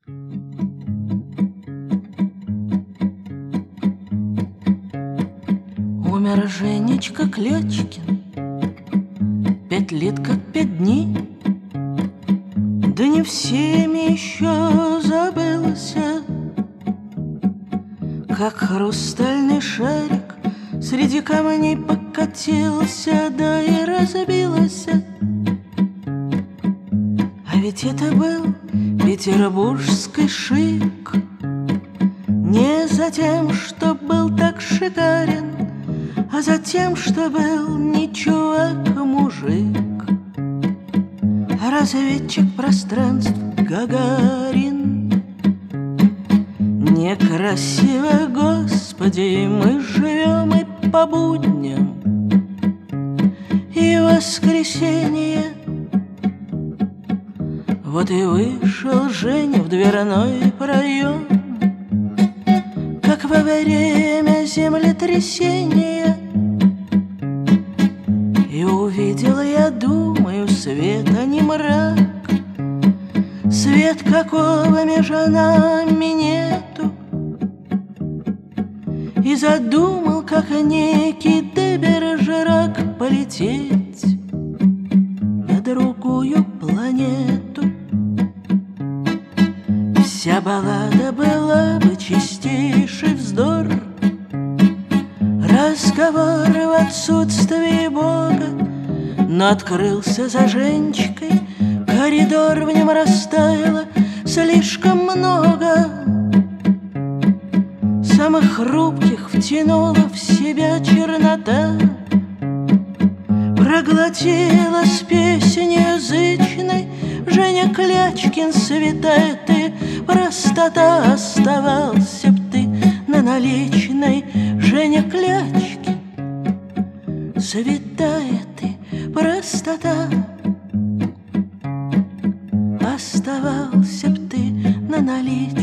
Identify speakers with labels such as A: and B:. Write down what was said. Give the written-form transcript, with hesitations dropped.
A: Умер Женечка Клячкин, 5 лет как 5 дней. Да не всеми еще забылся, как хрустальный шарик среди камней покатился, да и разбился. А ведь это был петербургский шик, не за тем, что был так шикарен, а за тем, что был не чувак, а мужик. Разведчик пространств Гагарин. Некрасиво, Господи, мы живем и по будням, и воскресенье. Вот и вышел Женя в дверной проем, как во время землетрясения. И увидел я, думаю, свет, а не мрак, свет, какого между нами нету. И задумал, как некий Дебержерак, полететь на другую планету. Вся баллада была бы чистейший вздор, разговоры в отсутствии Бога. Но открылся за Женечкой коридор, в нем растаяло слишком много. Самых хрупких втянула в себя чернота, проглотилась песнь язычной. Женя Клячкин, святая ты простота, оставался б ты на наличной. Женя Клячкин, святая ты простота, оставался б ты на наличной.